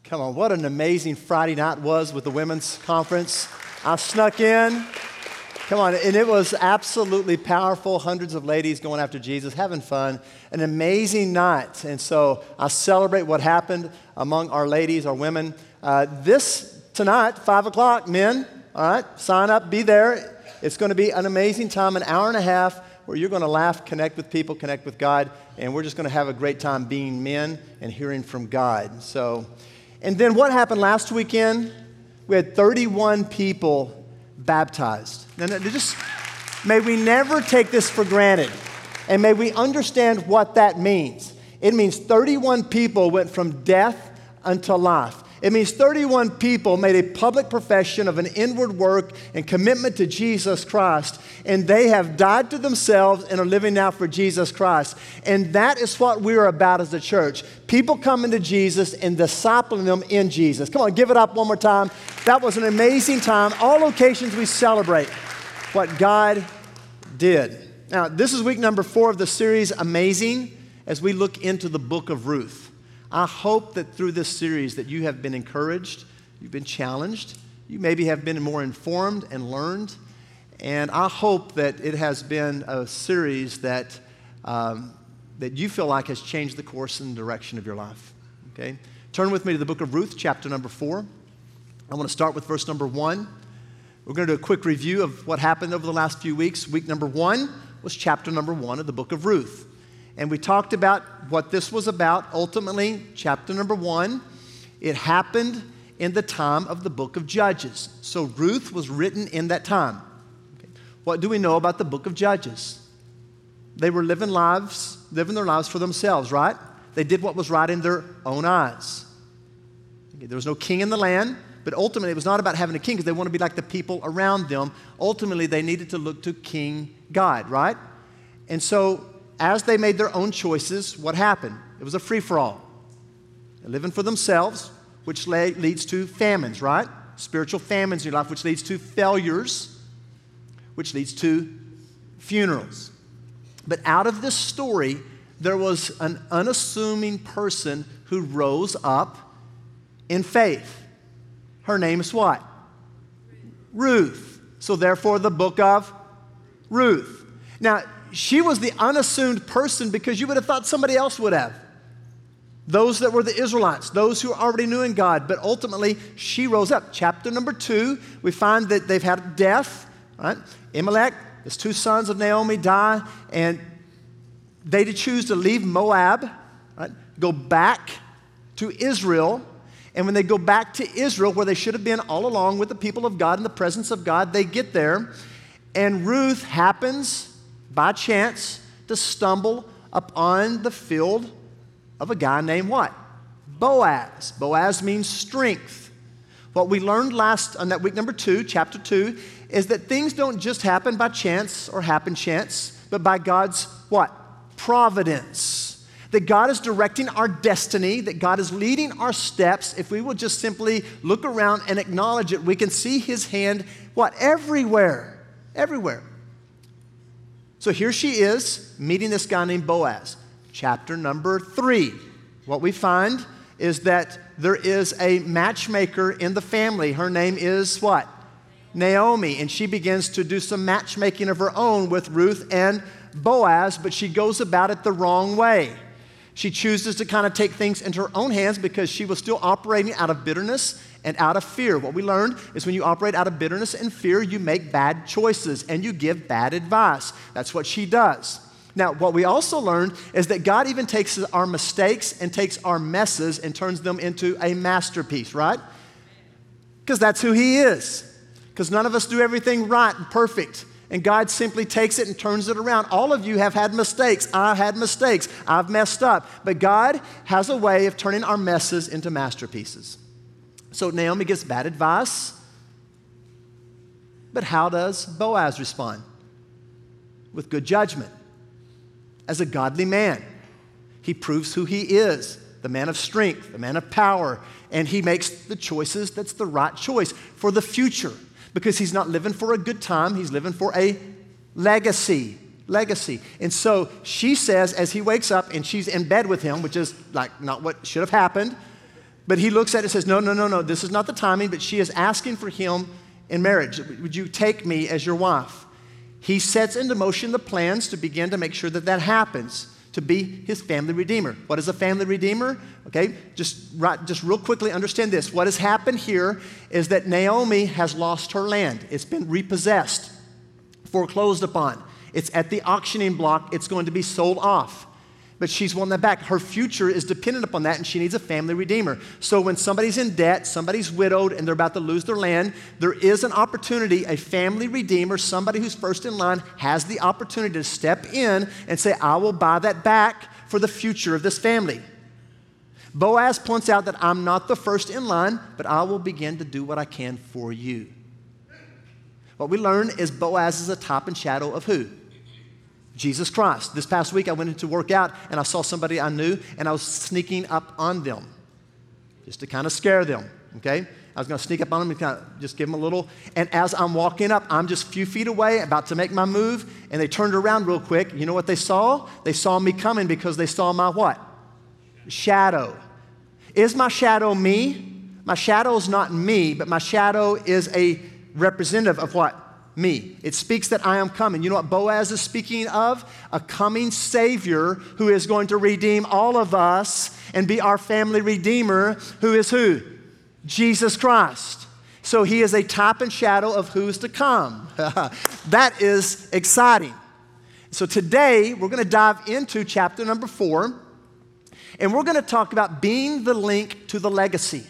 Come on, what an amazing Friday night was with the women's conference. I snuck in. Come on, and it was absolutely powerful. Hundreds of ladies going after Jesus, having fun. An amazing night. And so I celebrate what happened among our ladies, our women. This tonight, 5 o'clock, men, all right, sign up, be there. It's going to be an amazing time, an hour and a half, where you're going to laugh, connect with people, connect with God, and we're just going to have a great time being men and hearing from God. So, and then what happened last weekend? We had 31 people baptized. Now, may we never take this for granted, and may we understand what that means. It means 31 people went from death unto life. It means 31 people made a public profession of an inward work and commitment to Jesus Christ, and they have died to themselves and are living now for Jesus Christ. And that is what we're about as a church. People coming to Jesus and discipling them in Jesus. Come on, give it up one more time. That was an amazing time. All locations we celebrate what God did. Now, this is week number 4 of the series, Amazing, as we look into the book of Ruth. I hope that through this series that you have been encouraged, you've been challenged, you maybe have been more informed and learned, and I hope that it has been a series that you feel like has changed the course and direction of your life. Okay? Turn with me to the book of Ruth, chapter number 4. I want to start with verse number 1. We're going to do a quick review of what happened over the last few weeks. Week number 1 was chapter number 1 of the book of Ruth. And we talked about what this was about. Ultimately, chapter number 1, it happened in the time of the book of Judges. So Ruth was written in that time. Okay. What do we know about the book of Judges? They were living their lives for themselves, right? They did what was right in their own eyes. Okay. There was no king in the land, but ultimately it was not about having a king because they wanted to be like the people around them. Ultimately, they needed to look to King God, right? And so as they made their own choices, what happened? It was a free-for-all. They're living for themselves, which leads to famines, right? Spiritual famines in your life, which leads to failures, which leads to funerals. But out of this story, there was an unassuming person who rose up in faith. Her name is what? Ruth. So therefore, the book of Ruth. Now, she was the unassumed person because you would have thought somebody else would have. Those that were the Israelites, those who already knew in God, but ultimately she rose up. Chapter number 2, we find that they've had death, right? Elimelech, his 2 sons of Naomi die, and they choose to leave Moab, right? Go back to Israel. And when they go back to Israel, where they should have been all along with the people of God in the presence of God, they get there, and Ruth happens by chance to stumble upon the field of a guy named what? Boaz. Boaz means strength. What we learned on that week number 2, chapter 2, is that things don't just happen by chance or happen chance, but by God's what? Providence. That God is directing our destiny, that God is leading our steps. If we will just simply look around and acknowledge it, we can see His hand, what? Everywhere. Everywhere. So here she is, meeting this guy named Boaz. Chapter number 3. What we find is that there is a matchmaker in the family. Her name is what? Naomi. And she begins to do some matchmaking of her own with Ruth and Boaz, but she goes about it the wrong way. She chooses to kind of take things into her own hands because she was still operating out of bitterness and out of fear. What we learned is when you operate out of bitterness and fear, you make bad choices and you give bad advice. That's what she does. Now, what we also learned is that God even takes our mistakes and takes our messes and turns them into a masterpiece, right? Because that's who He is. Because none of us do everything right and perfect. And God simply takes it and turns it around. All of you have had mistakes. I've had mistakes. I've messed up. But God has a way of turning our messes into masterpieces. So Naomi gets bad advice. But how does Boaz respond? With good judgment. As a godly man. He proves who he is. The man of strength, the man of power. And he makes the choices that's the right choice for the future. Because he's not living for a good time, he's living for a legacy. And so she says, as he wakes up and she's in bed with him, which is like not what should have happened, But he looks at it and says, no, this is not the timing, but she is asking for him in marriage. Would you take me as your wife? He sets into motion the plans to begin to make sure that that happens, to be his family redeemer. What is a family redeemer? Okay, just real quickly understand this. What has happened here is that Naomi has lost her land. It's been repossessed, foreclosed upon. It's at the auctioning block. It's going to be sold off. But she's won that back. Her future is dependent upon that, and she needs a family redeemer. So when somebody's in debt, somebody's widowed, and they're about to lose their land, there is an opportunity, a family redeemer, somebody who's first in line, has the opportunity to step in and say, I will buy that back for the future of this family. Boaz points out that I'm not the first in line, but I will begin to do what I can for you. What we learn is Boaz is a type and shadow of who? Jesus Christ. This past week I went in to work out and I saw somebody I knew and I was sneaking up on them just to kind of scare them, okay? I was going to sneak up on them and kind of just give them a little. And as I'm walking up, I'm just a few feet away, about to make my move, and they turned around real quick. You know what they saw? They saw me coming because they saw my what? Shadow. Is my shadow me? My shadow is not me, but my shadow is a representative of what? Me. It speaks that I am coming. You know what Boaz is speaking of? A coming Savior who is going to redeem all of us and be our family redeemer, who is who? Jesus Christ. So he is a type and shadow of who's to come. That is exciting. So today we're going to dive into chapter number 4, and we're going to talk about being the link to the legacy.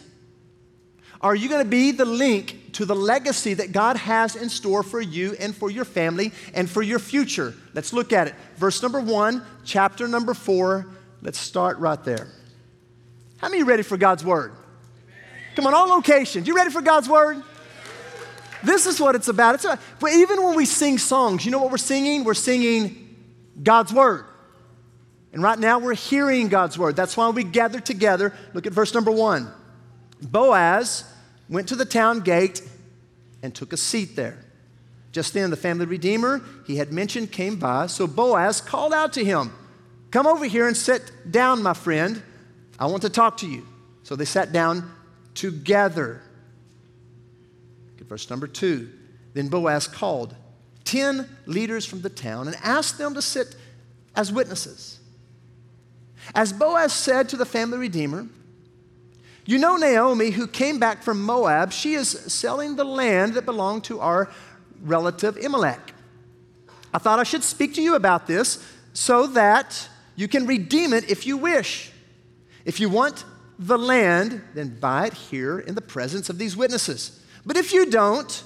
Are you going to be the link to the legacy that God has in store for you and for your family and for your future? Let's look at it. Verse number 1, chapter number 4. Let's start right there. How many are ready for God's word? Come on, all locations. You ready for God's word? This is what it's about. But even when we sing songs, you know what we're singing? We're singing God's word. And right now we're hearing God's word. That's why we gather together. Look at verse number 1. Boaz went to the town gate and took a seat there. Just then the family redeemer he had mentioned came by, so Boaz called out to him, "Come over here and sit down, my friend. I want to talk to you." So they sat down together. Look at verse number 2. Then Boaz called 10 leaders from the town and asked them to sit as witnesses. As Boaz said to the family redeemer, "You know Naomi, who came back from Moab, she is selling the land that belonged to our relative Elimelech. I thought I should speak to you about this so that you can redeem it if you wish. If you want the land, then buy it here in the presence of these witnesses. But if you don't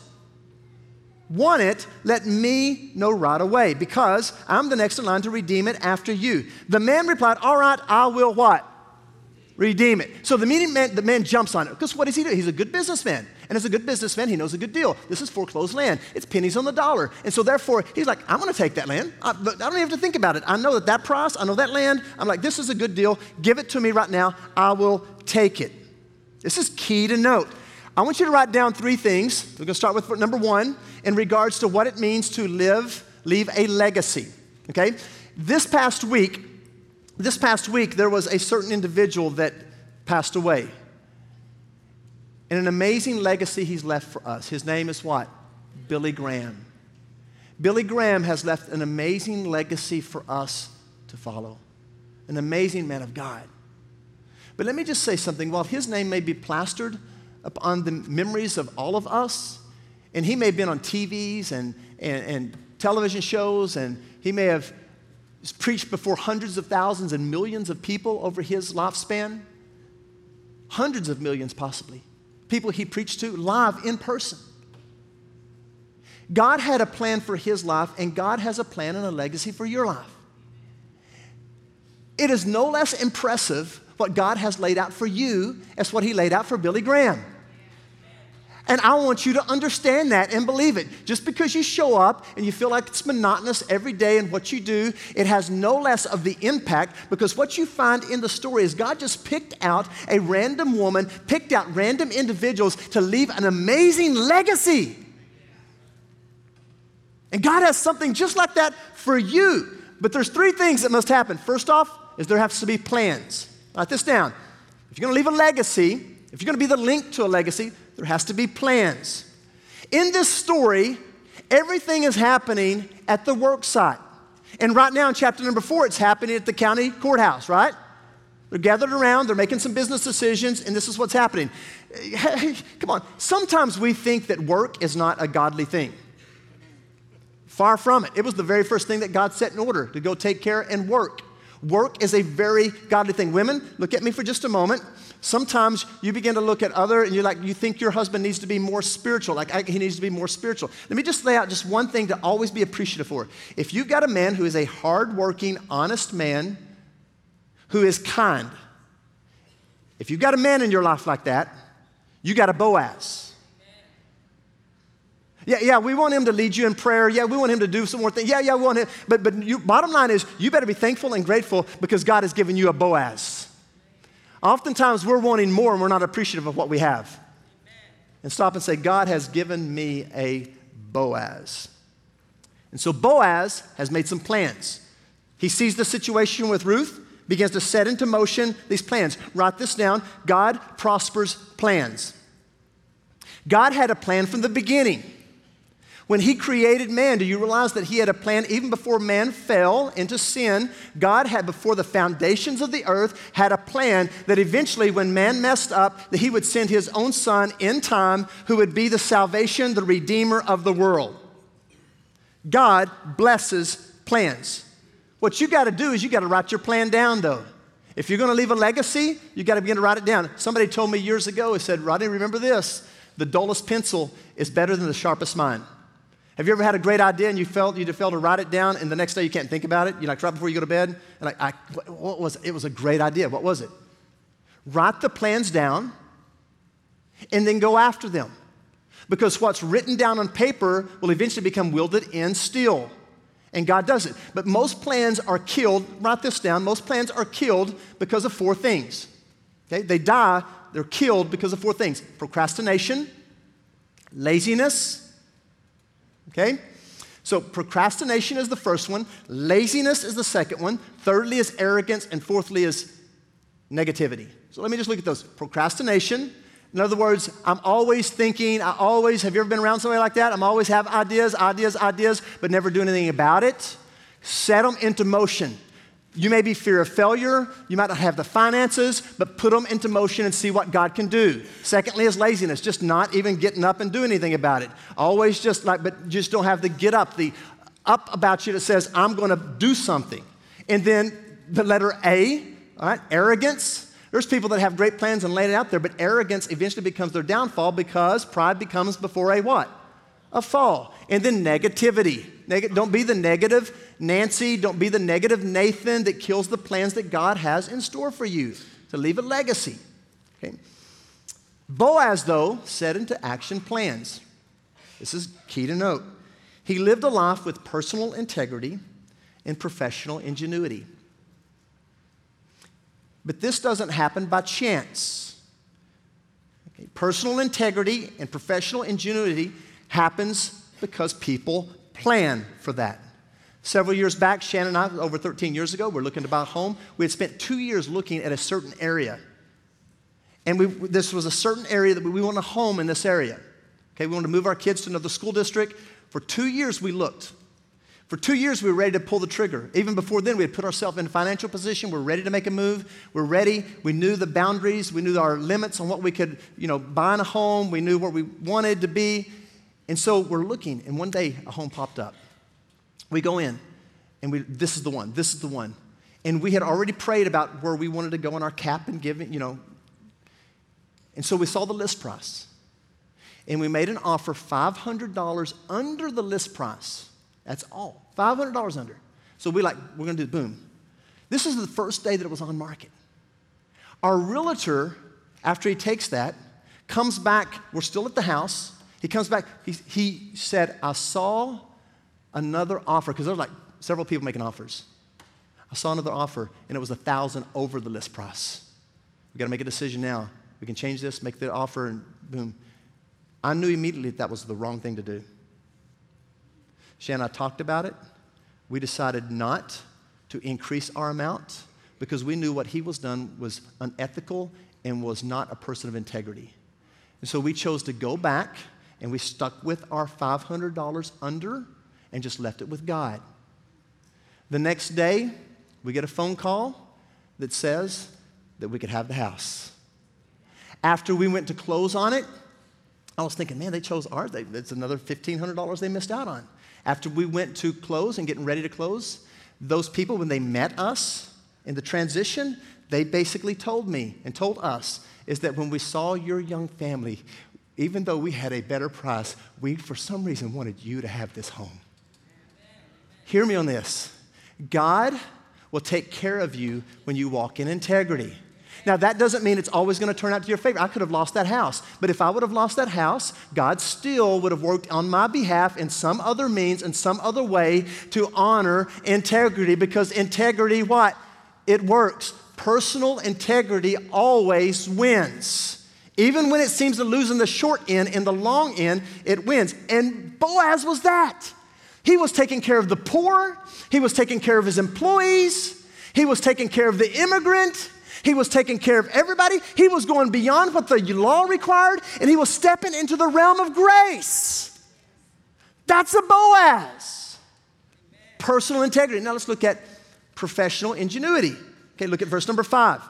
want it, let me know right away, because I'm the next in line to redeem it after you." The man replied, "All right, I will" what? Redeem it. So the man jumps on it. Because what does he do? He's a good businessman. And as a good businessman, he knows a good deal. This is foreclosed land. It's pennies on the dollar. And so therefore, he's like, I'm going to take that land. I don't even have to think about it. I know that price, I know that land. I'm like, this is a good deal. Give it to me right now. I will take it. This is key to note. I want you to write down 3 things. We're going to start with number 1 in regards to what it means to leave a legacy. Okay? This past week, there was a certain individual that passed away. And an amazing legacy he's left for us. His name is what? Billy Graham. Billy Graham has left an amazing legacy for us to follow. An amazing man of God. But let me just say something. While his name may be plastered upon the memories of all of us, and he may have been on TVs and television shows, and he may have preached before hundreds of thousands and millions of people over his lifespan. Hundreds of millions possibly. People he preached to live in person. God had a plan for his life, and God has a plan and a legacy for your life. It is no less impressive what God has laid out for you as what he laid out for Billy Graham. And I want you to understand that and believe it. Just because you show up and you feel like it's monotonous every day in what you do, it has no less of the impact, because what you find in the story is God just picked out a random woman, picked out random individuals to leave an amazing legacy. And God has something just like that for you. But there's 3 things that must happen. First off is there has to be plans. Write this down. if you're going to leave a legacy, if you're going to be the link to a legacy, there has to be plans. In this story, everything is happening at the work site. And right now in chapter number 4, it's happening at the county courthouse, right? They're gathered around, they're making some business decisions, and this is what's happening. Hey, come on. Sometimes we think that work is not a godly thing. Far from it. It was the very first thing that God set in order, to go take care and work. Work is a very godly thing. Women, look at me for just a moment. Sometimes you begin to look at other, and you think your husband needs to be more spiritual, he needs to be more spiritual. Let me just lay out just one thing to always be appreciative for. If you've got a man who is a hardworking, honest man, who is kind, if you've got a man in your life like that, you got a Boaz. Yeah, we want him to lead you in prayer. Yeah, we want him to do some more things. Yeah, we want him. But bottom line is, you better be thankful and grateful because God has given you a Boaz. Oftentimes, we're wanting more and we're not appreciative of what we have. And stop and say, God has given me a Boaz. And so Boaz has made some plans. He sees the situation with Ruth, begins to set into motion these plans. Write this down. God prospers plans. God had a plan from the beginning. When he created man, do you realize that he had a plan even before man fell into sin? God had, before the foundations of the earth, had a plan that eventually when man messed up, that he would send his own son in time who would be the salvation, the redeemer of the world. God blesses plans. What you got to do is you got to write your plan down, though. If you're going to leave a legacy, you got to begin to write it down. Somebody told me years ago, he said, Rodney, remember this, the dullest pencil is better than the sharpest mind. Have you ever had a great idea and you felt to write it down and the next day you can't think about it? You're like right before you go to bed, and what was it? It was a great idea. What was it? Write the plans down and then go after them. Because what's written down on paper will eventually become wielded in steel. And God does it. But most plans are killed, write this down, most plans are killed because of 4 things. Okay? They die, they're killed because of 4 things. Procrastination, laziness. Okay? So procrastination is the first one. Laziness is the second one. Thirdly is arrogance. And fourthly is negativity. So let me just look at those. Procrastination. In other words, I'm always thinking, have you ever been around somebody like that? I'm always have ideas, but never do anything about it. Set them into motion. You may be fear of failure. You might not have the finances, but put them into motion and see what God can do. Secondly is laziness, just not even getting up and doing anything about it. Always but just don't have the get up, the up about you that says, I'm going to do something. And then the letter A, all right, arrogance. There's people that have great plans and lay it out there, but arrogance eventually becomes their downfall because pride becomes before a what? A fall. And then negativity. Don't be the negative Nancy. Don't be the negative Nathan that kills the plans that God has in store for you to leave a legacy. Okay? Boaz, though, set into action plans. This is key to note. He lived a life with personal integrity and professional ingenuity. But this doesn't happen by chance. Okay? Personal integrity and professional ingenuity happens because people plan for that. Several years back, Shannon and I, over 13 years ago, we're looking to buy a home. We had spent 2 years looking at a certain area. And this was a certain area that we wanted a home in this area. Okay, we wanted to move our kids to another school district. For 2 years, we looked. For 2 years, we were ready to pull the trigger. Even before then, we had put ourselves in a financial position. We're ready to make a move. We're ready. We knew the boundaries. We knew our limits on what we could, buy in a home. We knew where we wanted to be. And so we're looking, and one day a home popped up. We go in, and this is the one. And we had already prayed about where we wanted to go in our cap and give it, And so we saw the list price. And we made an offer $500 under the list price. That's all, $500 under. So we're going to do boom. This is the first day that it was on market. Our realtor, after he takes that, comes back. We're still at the house. He comes back, he said, I saw another offer, because there were several people making offers. I saw another offer, and it was $1,000 over the list price. We got to make a decision now. We can change this, make the offer, and boom. I knew immediately that was the wrong thing to do. Shannon and I talked about it. We decided not to increase our amount because we knew what he was done was unethical and was not a person of integrity. And so we chose to go back, and we stuck with our $500 under and just left it with God. The next day, we get a phone call that says that we could have the house. After we went to close on it, I was thinking, man, they chose ours. That's another $1,500 they missed out on. After we went to close and getting ready to close, those people, when they met us in the transition, they basically told me and told us is that when we saw your young family, even though we had a better price, we, for some reason, wanted you to have this home. Hear me on this. God will take care of you when you walk in integrity. Now, that doesn't mean it's always going to turn out to your favor. I could have lost that house. But if I would have lost that house, God still would have worked on my behalf in some other means, in some other way to honor integrity, because integrity, what? It works. Personal integrity always wins. Even when it seems to lose in the short end, in the long end, it wins. And Boaz was that. He was taking care of the poor. He was taking care of his employees. He was taking care of the immigrant. He was taking care of everybody. He was going beyond what the law required, and he was stepping into the realm of grace. That's a Boaz. Personal integrity. Now let's look at professional ingenuity. Okay, look at verse number 5.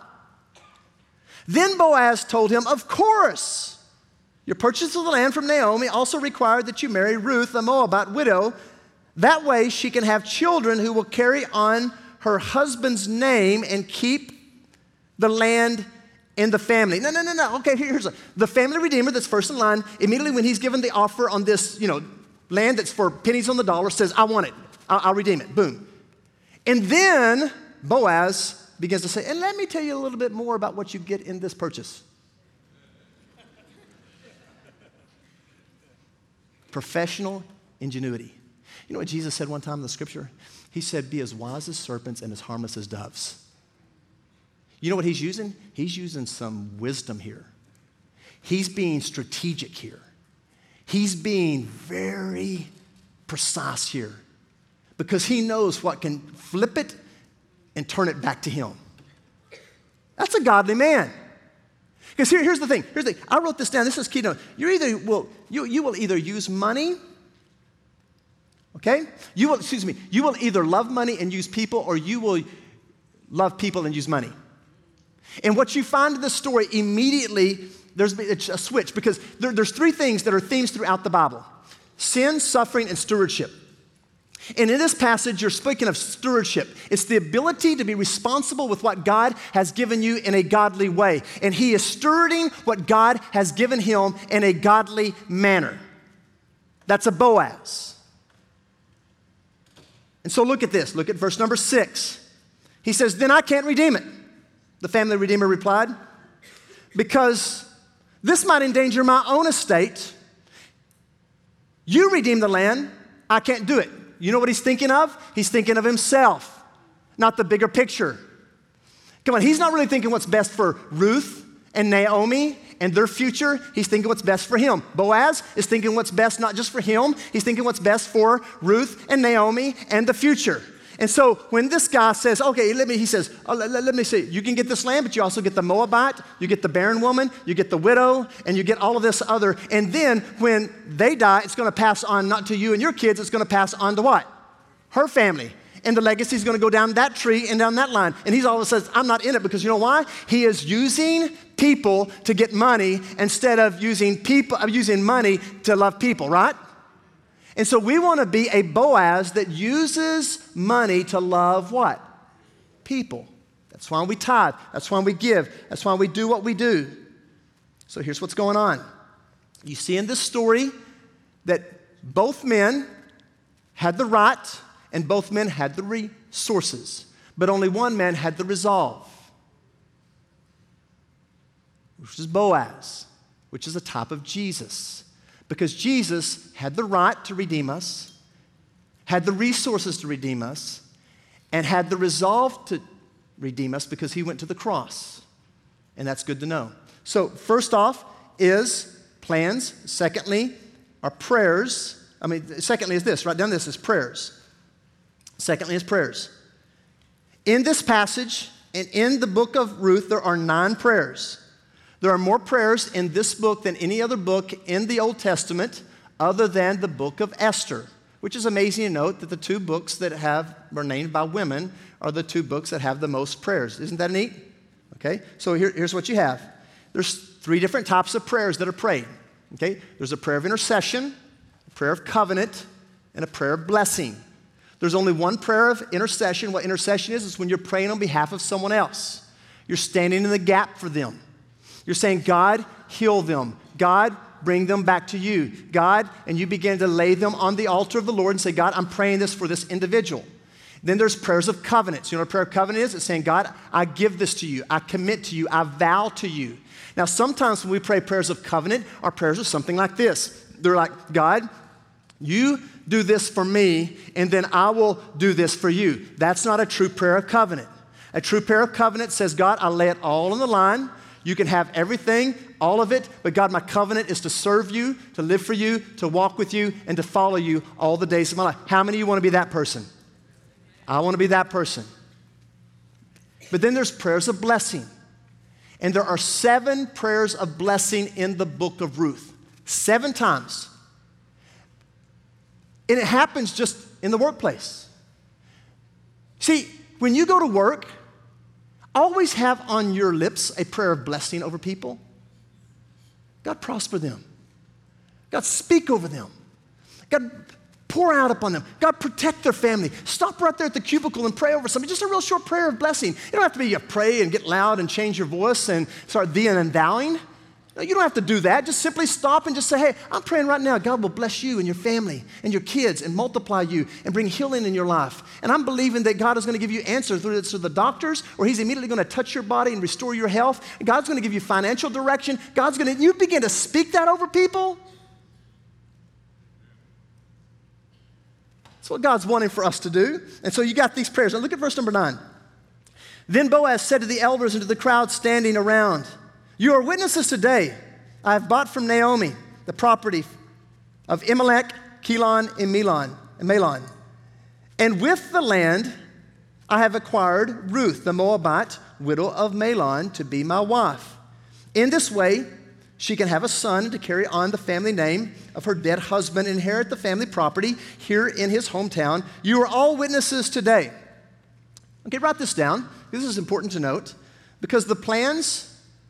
Then Boaz told him, of course, your purchase of the land from Naomi also required that you marry Ruth, a Moabite widow. That way she can have children who will carry on her husband's name and keep the land in the family. No. Okay, here's the family redeemer that's first in line. Immediately when he's given the offer on this, land that's for pennies on the dollar, says, I want it. I'll redeem it. Boom. And then Boaz begins to say, and let me tell you a little bit more about what you get in this purchase. Professional ingenuity. You know what Jesus said one time in the scripture? He said, be as wise as serpents and as harmless as doves. You know what he's using? He's using some wisdom here. He's being strategic here. He's being very precise here because he knows what can flip it and turn it back to him. That's a godly man. Because here's the thing. I wrote this down. This is key to know. You will either use money, okay? You will either love money and use people, or you will love people and use money. And what you find in this story immediately, there's a switch, because there's three things that are themes throughout the Bible: sin, suffering, and stewardship. And in this passage, you're speaking of stewardship. It's the ability to be responsible with what God has given you in a godly way. And he is stewarding what God has given him in a godly manner. That's a Boaz. And so look at this. Look at verse number 6. He says, then I can't redeem it. The family redeemer replied, because this might endanger my own estate. You redeem the land, I can't do it. You know what he's thinking of? He's thinking of himself, not the bigger picture. Come on, he's not really thinking what's best for Ruth and Naomi and their future. He's thinking what's best for him. Boaz is thinking what's best not just for him, he's thinking what's best for Ruth and Naomi and the future. And so when this guy says, okay, let me see, you can get this land, but you also get the Moabite, you get the barren woman, you get the widow, and you get all of this other. And then when they die, it's going to pass on not to you and your kids, it's going to pass on to what? Her family. And the legacy is going to go down that tree and down that line. And he's always says, I'm not in it, because you know why? He is using people to get money instead of using money to love people, right? And so we want to be a Boaz that uses money to love what? People. That's why we tithe. That's why we give. That's why we do what we do. So here's what's going on. You see in this story that both men had the right and both men had the resources, but only one man had the resolve, which is Boaz, which is a type of Jesus. Because Jesus had the right to redeem us, had the resources to redeem us, and had the resolve to redeem us because he went to the cross. And that's good to know. So first off is plans. Secondly are prayers. Secondly is this. Write down this is prayers. Secondly is prayers. In this passage and in the book of Ruth, there are 9 prayers. There are more prayers in this book than any other book in the Old Testament other than the book of Esther, which is amazing to note that the two books that are named by women are the two books that have the most prayers. Isn't that neat? Okay, so here's what you have. There's 3 different types of prayers that are prayed. Okay, there's a prayer of intercession, a prayer of covenant, and a prayer of blessing. There's only one prayer of intercession. What intercession is when you're praying on behalf of someone else. You're standing in the gap for them. You're saying, God, heal them. God, bring them back to you. God, and you begin to lay them on the altar of the Lord and say, God, I'm praying this for this individual. Then there's prayers of covenants. You know what a prayer of covenant is? It's saying, God, I give this to you. I commit to you. I vow to you. Now, sometimes when we pray prayers of covenant, our prayers are something like this. They're like, God, you do this for me, and then I will do this for you. That's not a true prayer of covenant. A true prayer of covenant says, God, I lay it all on the line. You can have everything, all of it, but God, my covenant is to serve you, to live for you, to walk with you, and to follow you all the days of my life. How many of you want to be that person? I want to be that person. But then there's prayers of blessing. And there are 7 prayers of blessing in the book of Ruth. 7 times. And it happens just in the workplace. See, when you go to work, always have on your lips a prayer of blessing over people. God, prosper them. God, speak over them. God, pour out upon them. God, protect their family. Stop right there at the cubicle and pray over somebody. Just a real short prayer of blessing. You don't have to be a pray and get loud and change your voice and start thee and endowing. No, you don't have to do that. Just simply stop and just say, hey, I'm praying right now. God will bless you and your family and your kids and multiply you and bring healing in your life. And I'm believing that God is going to give you answers, whether it's to the doctors or he's immediately going to touch your body and restore your health. And God's going to give you financial direction. You begin to speak that over people. That's what God's wanting for us to do. And so you got these prayers. Now look at verse number 9. Then Boaz said to the elders and to the crowd standing around, you are witnesses today. I have bought from Naomi the property of Elimelech, Kilon, and Mahlon. And with the land I have acquired Ruth, the Moabite, widow of Mahlon, to be my wife. In this way, she can have a son and to carry on the family name of her dead husband, inherit the family property here in his hometown. You are all witnesses today. Okay, write this down. This is important to note because the plans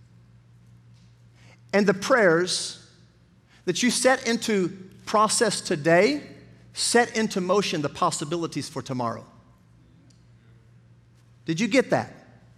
and the prayers that you set into process today set into motion the possibilities for tomorrow. Did you get that?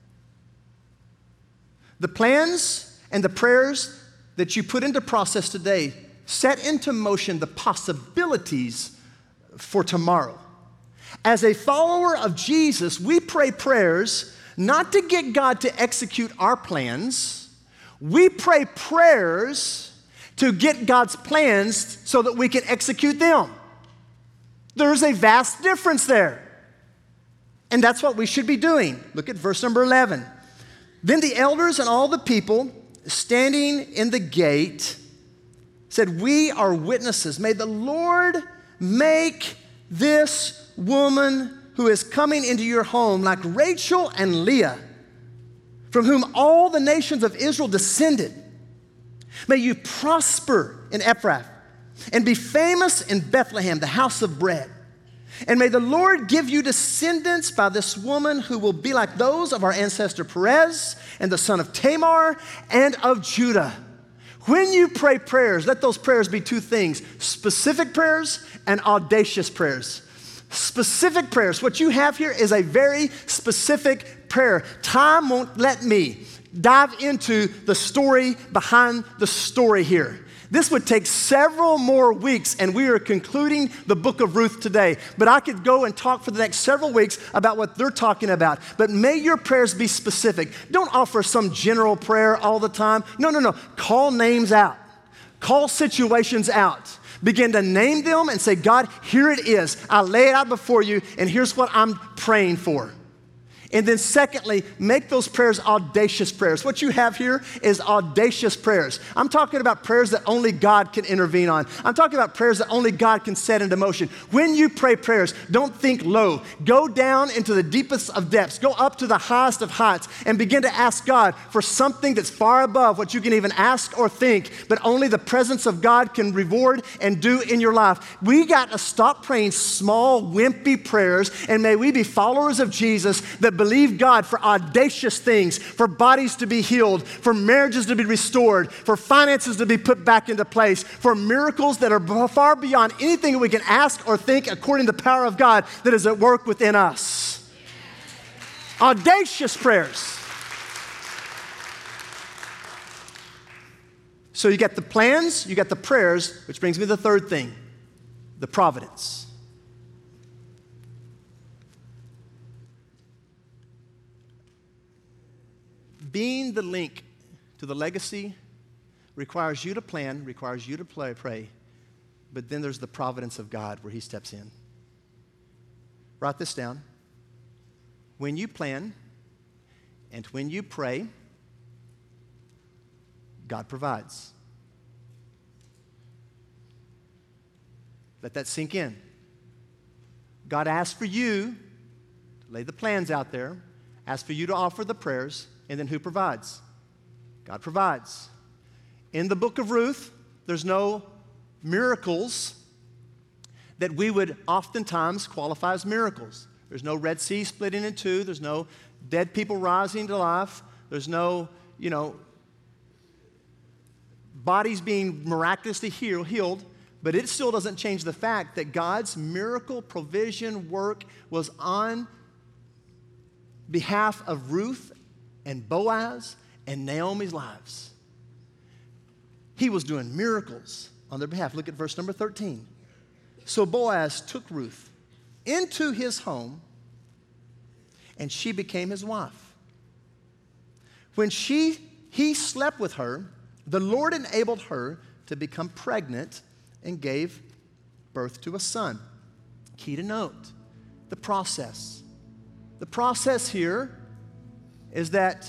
The plans and the prayers that you put into process today set into motion the possibilities for tomorrow. As a follower of Jesus, we pray prayers not to get God to execute our plans. We pray prayers to get God's plans so that we can execute them. There's a vast difference there. And that's what we should be doing. Look at verse number 11. Then the elders and all the people standing in the gate said, we are witnesses. May the Lord make this woman who is coming into your home like Rachel and Leah, from whom all the nations of Israel descended. May you prosper in Ephrath and be famous in Bethlehem, the house of bread. And may the Lord give you descendants by this woman who will be like those of our ancestor Perez and the son of Tamar and of Judah. When you pray prayers, let those prayers be 2 things, specific prayers and audacious prayers. Specific prayers. What you have here is a very specific prayer. Time won't let me dive into the story behind the story here. This would take several more weeks, and we are concluding the book of Ruth today. But I could go and talk for the next several weeks about what they're talking about. But may your prayers be specific. Don't offer some general prayer all the time. No. Call names out. Call situations out. Begin to name them and say, God, here it is. I lay it out before you, and here's what I'm praying for. And then secondly, make those prayers audacious prayers. What you have here is audacious prayers. I'm talking about prayers that only God can intervene on. I'm talking about prayers that only God can set into motion. When you pray prayers, don't think low. Go down into the deepest of depths. Go up to the highest of heights and begin to ask God for something that's far above what you can even ask or think, but only the presence of God can reward and do in your life. We got to stop praying small, wimpy prayers, and may we be followers of Jesus that believe God for audacious things, for bodies to be healed, for marriages to be restored, for finances to be put back into place, for miracles that are far beyond anything we can ask or think according to the power of God that is at work within us. Audacious prayers. So you got the plans, you got the prayers, which brings me to the third thing, the providence. Being the link to the legacy requires you to plan, requires you to pray, but then there's the providence of God where He steps in. Write this down. When you plan and when you pray, God provides. Let that sink in. God asks for you to lay the plans out there, asks for you to offer the prayers, and then who provides? God provides. In the book of Ruth, there's no miracles that we would oftentimes qualify as miracles. There's no Red Sea splitting in two. There's no dead people rising to life. There's no, bodies being miraculously healed. But it still doesn't change the fact that God's miracle provision work was on behalf of Ruth and Boaz and Naomi's lives. He was doing miracles on their behalf. Look at verse number 13. So Boaz took Ruth into his home, and she became his wife. When he slept with her, the Lord enabled her to become pregnant and gave birth to a son. Key to note, the process. The process here is that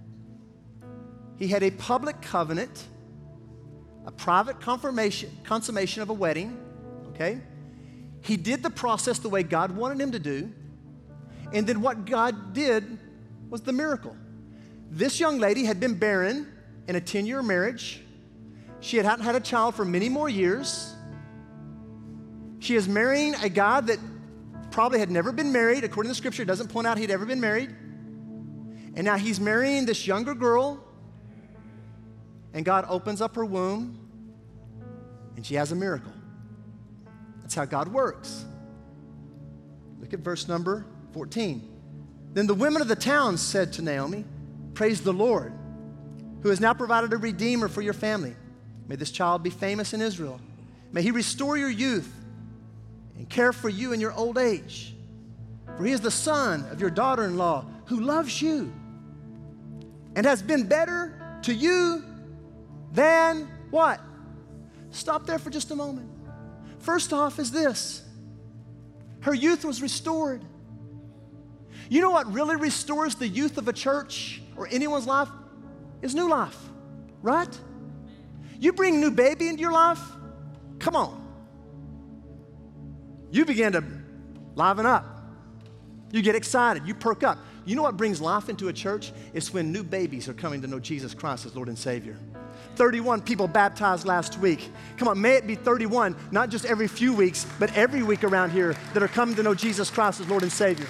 he had a public covenant, a private consummation of a wedding, okay? He did the process the way God wanted him to do, and then what God did was the miracle. This young lady had been barren in a 10-year marriage. She hadn't had a child for many more years. She is marrying a guy that probably had never been married. According to the scripture, it doesn't point out he'd ever been married. And now he's marrying this younger girl, and God opens up her womb, and she has a miracle. That's how God works. Look at verse number 14. Then the women of the town said to Naomi, "Praise the Lord, who has now provided a redeemer for your family. May this child be famous in Israel. May he restore your youth and care for you in your old age. For he is the son of your daughter-in-law who loves you and has been better to you than" what? Stop there for just a moment. First off is this. Her youth was restored. You know what really restores the youth of a church or anyone's life? Is new life, right? You bring new baby into your life, come on. You begin to liven up. You get excited, you perk up. You know what brings life into a church? It's when new babies are coming to know Jesus Christ as Lord and Savior. 31 people baptized last week. Come on, may it be 31, not just every few weeks, but every week around here that are coming to know Jesus Christ as Lord and Savior.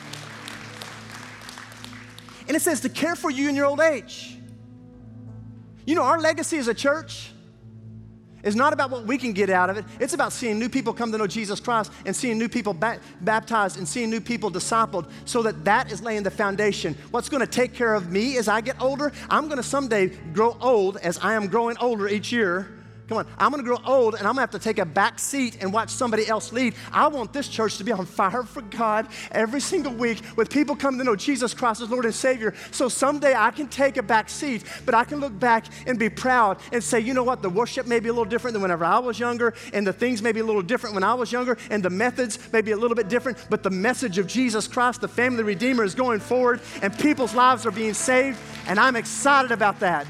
And it says to care for you in your old age. You know, our legacy as a church is not about what we can get out of it. It's about seeing new people come to know Jesus Christ and seeing new people baptized and seeing new people discipled, so that is laying the foundation. What's going to take care of me as I get older? I'm going to someday grow old as I am growing older each year. Come on, I'm gonna grow old and I'm gonna have to take a back seat and watch somebody else lead. I want this church to be on fire for God every single week with people coming to know Jesus Christ as Lord and Savior. So someday I can take a back seat, but I can look back and be proud and say, you know what, the worship may be a little different than whenever I was younger, and the things may be a little different when I was younger, and the methods may be a little bit different, but the message of Jesus Christ, the family Redeemer, is going forward, and people's lives are being saved, and I'm excited about that.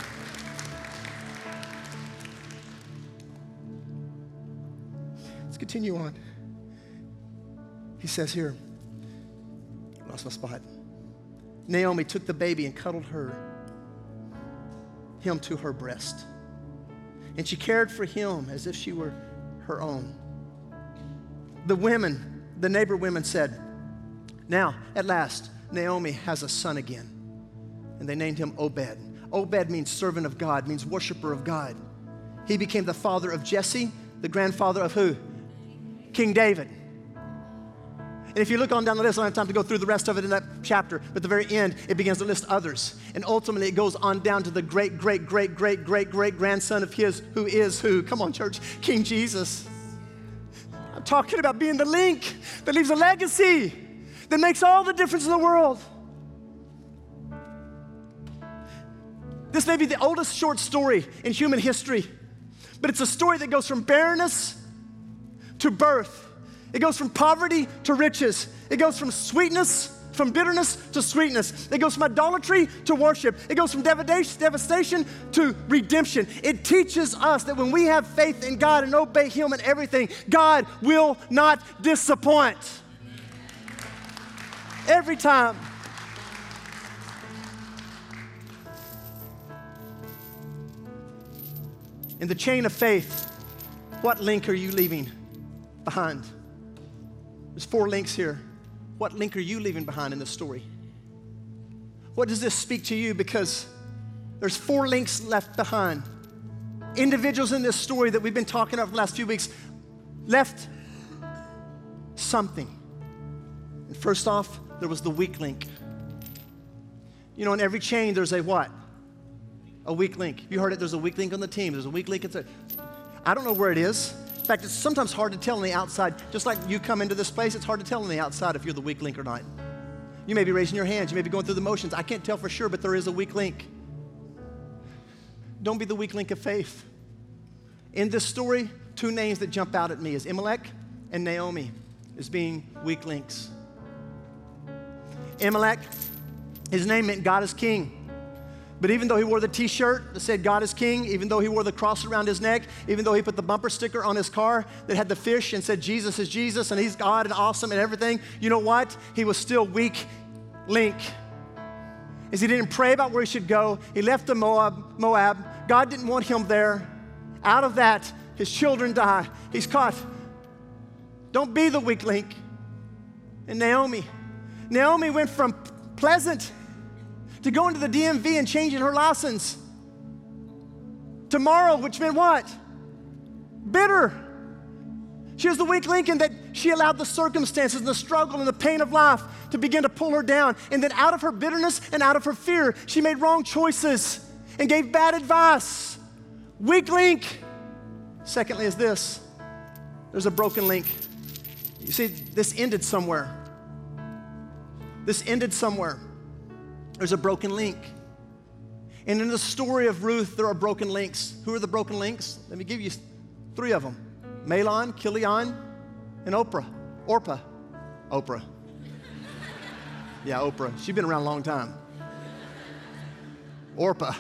Continue on. He says here, lost my spot. Naomi took the baby and cuddled him to her breast. And she cared for him as if she were her own. The neighbor women said, now, at last, Naomi has a son again. And they named him Obed. Obed means servant of God, means worshiper of God. He became the father of Jesse, the grandfather of who? King David. And if you look on down the list, I don't have time to go through the rest of it in that chapter, but at the very end, it begins to list others. And ultimately, it goes on down to the great grandson of his, who is who? Come on, church, King Jesus. I'm talking about being the link that leaves a legacy that makes all the difference in the world. This may be the oldest short story in human history, but it's a story that goes from barrenness to birth. It goes from poverty to riches. It goes from bitterness to sweetness. It goes from idolatry to worship. It goes from devastation to redemption. It teaches us that when we have faith in God and obey Him in everything, God will not disappoint. Every time. In the chain of faith, what link are you leaving behind? There's 4 links here. What link are you leaving behind in this story? What does this speak to you? Because there's 4 links left behind. Individuals in this story that we've been talking about for the last few weeks left something. And first off, there was the weak link. You know, in every chain, there's a what? A weak link. You heard it, there's a weak link on the team. There's a weak link. I don't know where it is. In fact, it's sometimes hard to tell on the outside. Just like you come into this place, it's hard to tell on the outside if you're the weak link or not. You may be raising your hands. You may be going through the motions. I can't tell for sure, but there is a weak link. Don't be the weak link of faith. In this story, 2 names that jump out at me is Elimelech and Naomi as being weak links. Elimelech, his name meant God is king. But even though he wore the t-shirt that said God is king, even though he wore the cross around his neck, even though he put the bumper sticker on his car that had the fish and said Jesus is Jesus and he's God and awesome and everything, you know what? He was still weak link. As he didn't pray about where he should go, he left the Moab. God didn't want him there. Out of that, his children die. He's caught. Don't be the weak link. And Naomi went from pleasant to go into the DMV and changing her license tomorrow, which meant what? Bitter. She was the weak link in that she allowed the circumstances and the struggle and the pain of life to begin to pull her down. And then out of her bitterness and out of her fear, she made wrong choices and gave bad advice. Weak link. Secondly is this. There's a broken link. You see, this ended somewhere. There's a broken link. And in the story of Ruth, there are broken links. Who are the broken links? Let me give you 3 of them. Mahlon, Chilion, and Orpah. Yeah, Oprah. She's been around a long time. Orpah.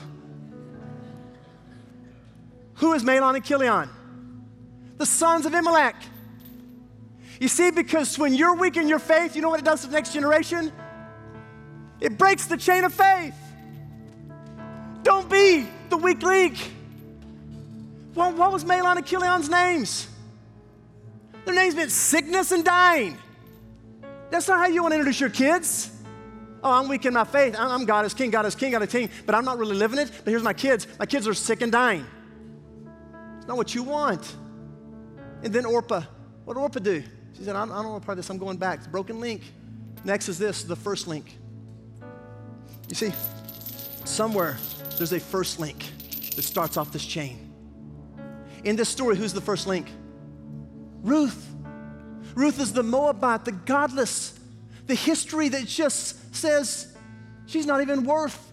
Who is Mahlon and Chilion? The sons of Elimelech. You see, because when you're weak in your faith, you know what it does to the next generation? It breaks the chain of faith. Don't be the weak link. What was Mahlon and Chilion's names? Their names meant sickness and dying. That's not how you want to introduce your kids. Oh, I'm weak in my faith. I'm God is king, God is king, God is king, but I'm not really living it. But here's my kids. My kids are sick and dying. It's not what you want. And then Orpah. What did Orpah do? She said, I don't want to part of this. I'm going back. It's a broken link. Next is this, the first link. You see, somewhere there's a first link that starts off this chain. In this story, who's the first link? Ruth. Ruth is the Moabite, the godless, the history that just says she's not even worth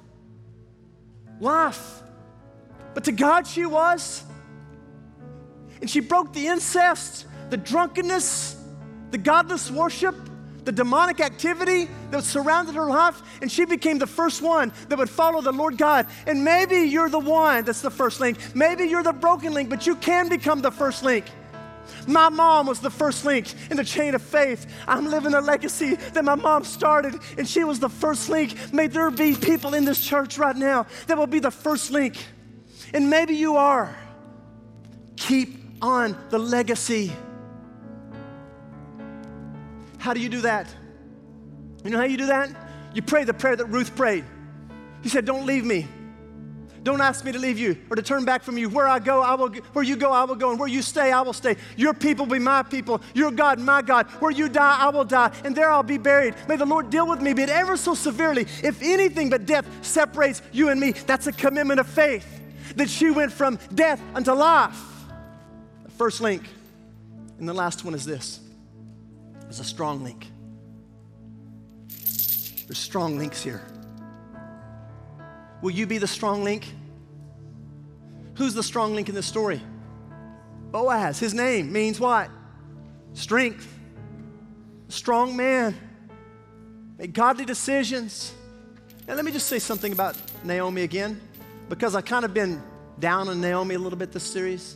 life. But to God she was. And she broke the incest, the drunkenness, the godless worship, the demonic activity that surrounded her life, and she became the first one that would follow the Lord God. And maybe you're the one that's the first link. Maybe you're the broken link, but you can become the first link. My mom was the first link in the chain of faith. I'm living a legacy that my mom started, and she was the first link. May there be people in this church right now that will be the first link. And maybe you are. Keep on the legacy. How do you do that? You know how you do that? You pray the prayer that Ruth prayed. He said, don't leave me. Don't ask me to leave you or to turn back from you. Where I go, I will. Where you go, I will go. And where you stay, I will stay. Your people be my people. Your God, my God. Where you die, I will die. And there I'll be buried. May the Lord deal with me, but ever so severely. If anything but death separates you and me, that's a commitment of faith. That she went from death unto life. The first link. And the last one is this. It's a strong link. There's strong links here. Will you be the strong link? Who's the strong link in this story? Boaz. His name means what? Strength. Strong man. Made godly decisions. Now let me just say something about Naomi again, because I've kind of been down on Naomi a little bit this series.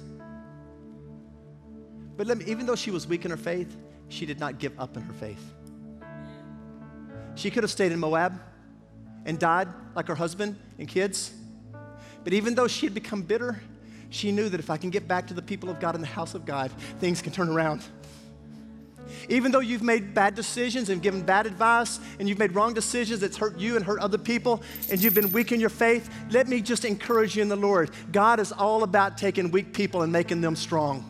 But even though she was weak in her faith, she did not give up in her faith. She could have stayed in Moab and died like her husband and kids. But even though she had become bitter, she knew that if I can get back to the people of God in the house of God, things can turn around. Even though you've made bad decisions and given bad advice and you've made wrong decisions that's hurt you and hurt other people and you've been weak in your faith, let me just encourage you in the Lord. God is all about taking weak people and making them strong.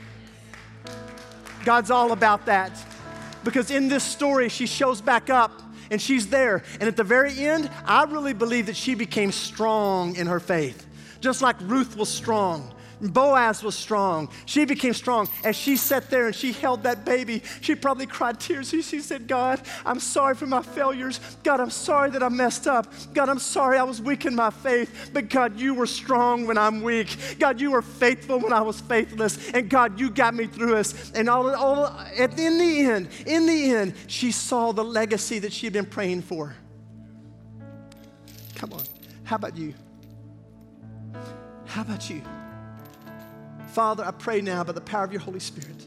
God's all about that. Because in this story, she shows back up and she's there. And at the very end, I really believe that she became strong in her faith. Just like Ruth was strong. Boaz was strong. She became strong. As she sat there and she held that baby, she probably cried tears. She said, God, I'm sorry for my failures. God, I'm sorry that I messed up. God, I'm sorry I was weak in my faith. But God, you were strong when I'm weak. God, you were faithful when I was faithless. And God, you got me through this. And in the end, she saw the legacy that she had been praying for. Come on. How about you? How about you? Father, I pray now by the power of your Holy Spirit,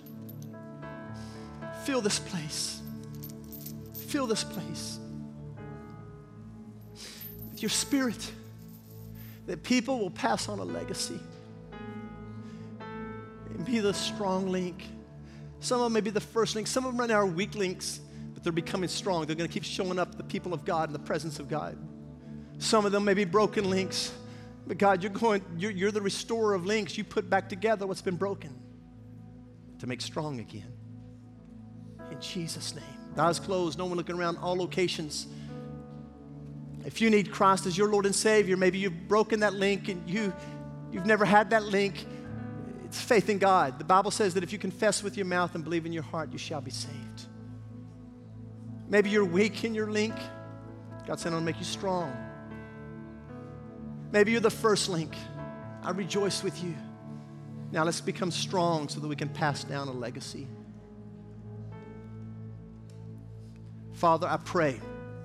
fill this place. Fill this place with your Spirit, that people will pass on a legacy and be the strong link. Some of them may be the first link. Some of them right now are weak links, but they're becoming strong. They're going to keep showing up the people of God in the presence of God. Some of them may be broken links. But God, you're the restorer of links. You put back together what's been broken to make strong again. In Jesus' name. Eyes closed, no one looking around, all locations. If you need Christ as your Lord and Savior, maybe you've broken that link and you've never had that link. It's faith in God. The Bible says that if you confess with your mouth and believe in your heart, you shall be saved. Maybe you're weak in your link. God's saying, I'll make you strong. Maybe you're the first link. I rejoice with you. Now let's become strong so that we can pass down a legacy. Father, I pray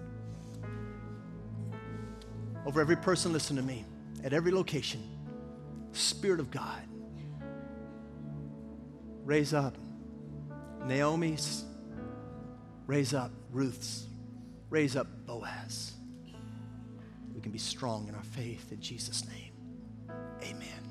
over every person listening to me at every location, Spirit of God, raise up Naomi's, raise up Ruth's, raise up Boaz. We can be strong in our faith in Jesus' name. Amen.